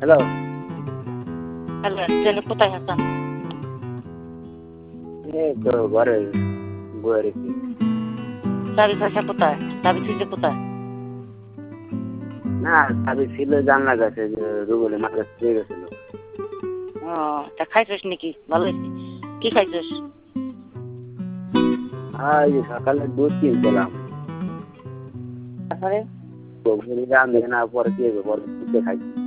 Hello. Hello, ট্রেনে কোথায় আছেন? এই তো ঘরে বয়ে রেখেছি। চাবি পয়সা কোথায়? চাবি থুইছে কোথায়? না, চাবি ছিল জানলার কাছে, যে রুবেলের মার কাছে দিয়ে গেছিল। ও, তা খাইছিস নাকি? ভালো হয়েছে। কি খাইছিস? এই যে সকালে দুধ কিনছিলাম। তারপরে তো রান্ধে না, পরে কি হবে, পরে দুধে খাইছি।